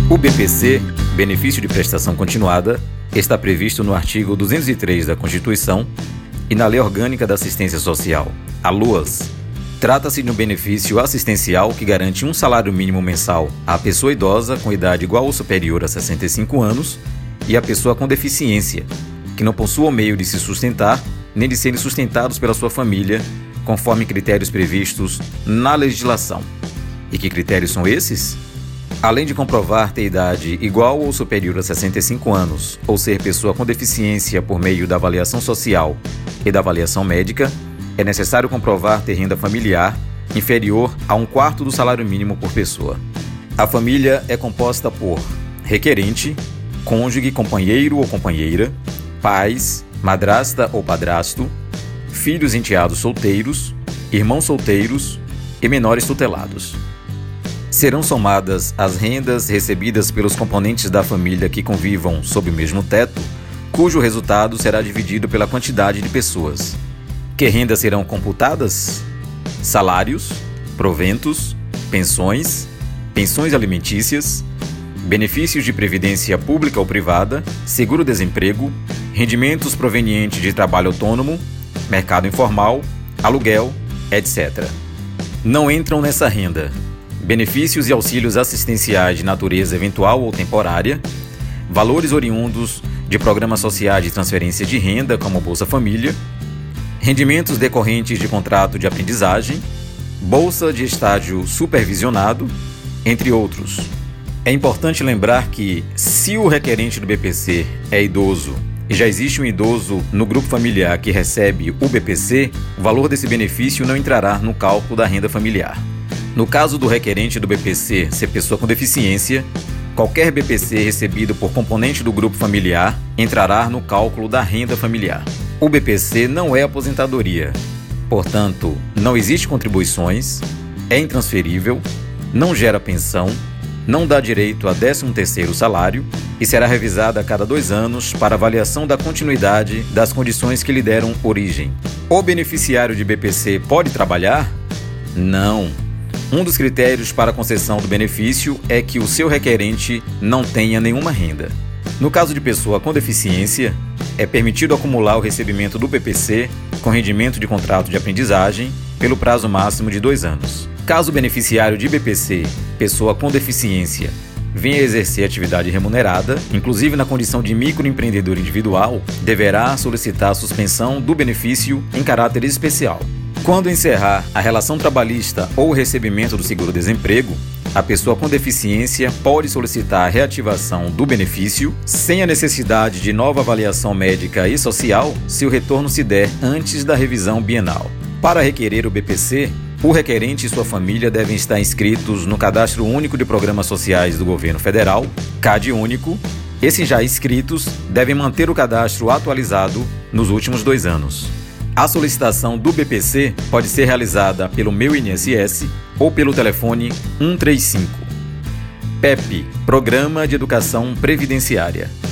O BPC, Benefício de Prestação Continuada, está previsto no artigo 203 da Constituição e na Lei Orgânica da Assistência Social, a LOAS. Trata-se de um benefício assistencial que garante um salário mínimo mensal à pessoa idosa com idade igual ou superior a 65 anos e à pessoa com deficiência, que não possua o meio de se sustentar nem de serem sustentados pela sua família, conforme critérios previstos na legislação. E que critérios são esses? Além de comprovar ter idade igual ou superior a 65 anos ou ser pessoa com deficiência por meio da avaliação social e da avaliação médica, é necessário comprovar ter renda familiar inferior a 1/4 do salário mínimo por pessoa. A família é composta por requerente, cônjuge, companheiro ou companheira, pais, madrasta ou padrasto, filhos enteados solteiros, irmãos solteiros e menores tutelados. Serão somadas as rendas recebidas pelos componentes da família que convivam sob o mesmo teto, cujo resultado será dividido pela quantidade de pessoas. Que rendas serão computadas? Salários, proventos, pensões, pensões alimentícias, benefícios de previdência pública ou privada, seguro-desemprego, rendimentos provenientes de trabalho autônomo, mercado informal, aluguel, etc. Não entram nessa renda benefícios e auxílios assistenciais de natureza eventual ou temporária, valores oriundos de programas sociais de transferência de renda, como Bolsa Família, rendimentos decorrentes de contrato de aprendizagem, bolsa de estágio supervisionado, entre outros. É importante lembrar que, se o requerente do BPC é idoso e já existe um idoso no grupo familiar que recebe o BPC, o valor desse benefício não entrará no cálculo da renda familiar. No caso do requerente do BPC ser pessoa com deficiência, qualquer BPC recebido por componente do grupo familiar entrará no cálculo da renda familiar. O BPC não é aposentadoria, portanto, não existe contribuições, é intransferível, não gera pensão, não dá direito a 13º salário e será revisada a cada 2 anos para avaliação da continuidade das condições que lhe deram origem. O beneficiário de BPC pode trabalhar? Não. Um dos critérios para a concessão do benefício é que o seu requerente não tenha nenhuma renda. No caso de pessoa com deficiência, é permitido acumular o recebimento do BPC com rendimento de contrato de aprendizagem pelo prazo máximo de 2 anos. Caso o beneficiário de BPC, pessoa com deficiência, venha exercer atividade remunerada, inclusive na condição de microempreendedor individual, deverá solicitar a suspensão do benefício em caráter especial. Quando encerrar a relação trabalhista ou o recebimento do seguro-desemprego, a pessoa com deficiência pode solicitar a reativação do benefício sem a necessidade de nova avaliação médica e social se o retorno se der antes da revisão bienal. Para requerer o BPC, o requerente e sua família devem estar inscritos no Cadastro Único de Programas Sociais do Governo Federal, CadÚnico. Esses já inscritos devem manter o cadastro atualizado nos últimos 2 anos. A solicitação do BPC pode ser realizada pelo Meu INSS ou pelo telefone 135. PEP, Programa de Educação Previdenciária.